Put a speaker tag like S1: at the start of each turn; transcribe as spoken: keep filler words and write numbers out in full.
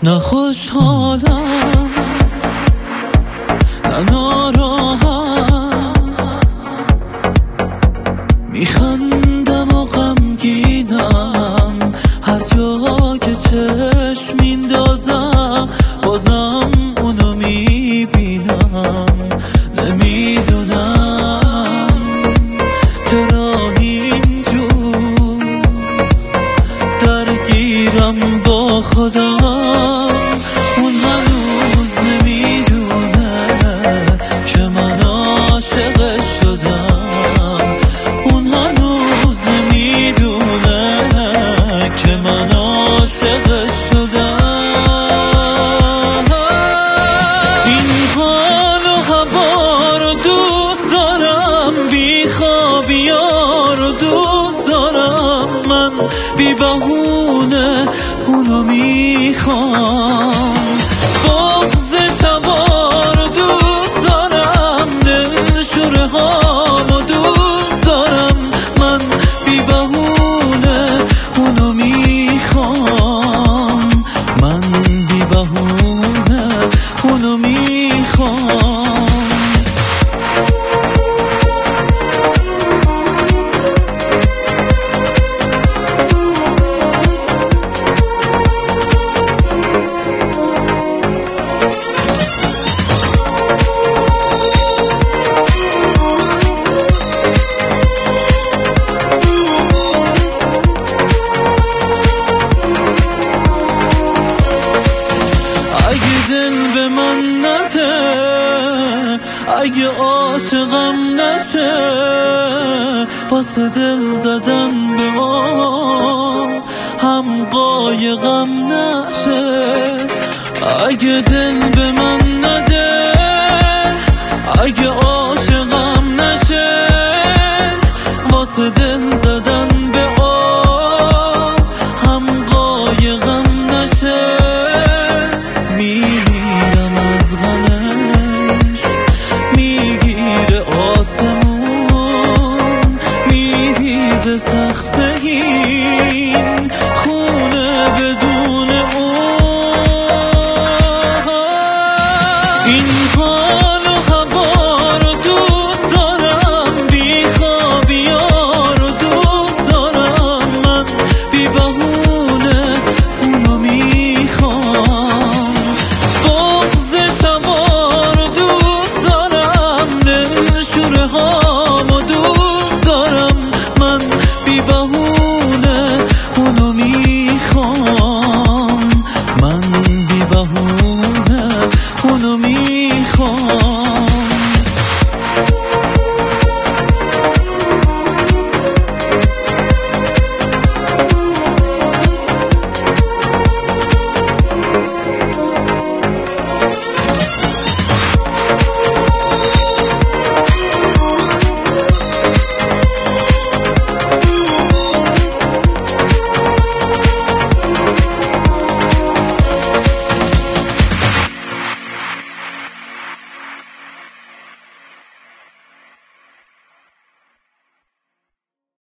S1: نه خوشحالم نه ناراحت، میخندم و غمگینم، هر جا که چشم میندازم بازم اونو میبینم. نمیدونم چرا اینجور درگیرم با خودم. اون هنوز نمیدونه که من عاشقش شدم. اون هنوز نمیدونه که من عاشقش شدم. این حال و هوا رو دوست دارم، بی خوابی‌ها رو دوست دارم، من بی بهونه اونو میخوام. بغض شبا رو دوست دارم، دلشوره هامو دوست دارم، من بی بهونه اونو میخوام. من بی بهونه اونو میخوام. به من نده، اگه عاشقم نشه، واسه دل زدن به ما هم قایقم نشه. اگه دل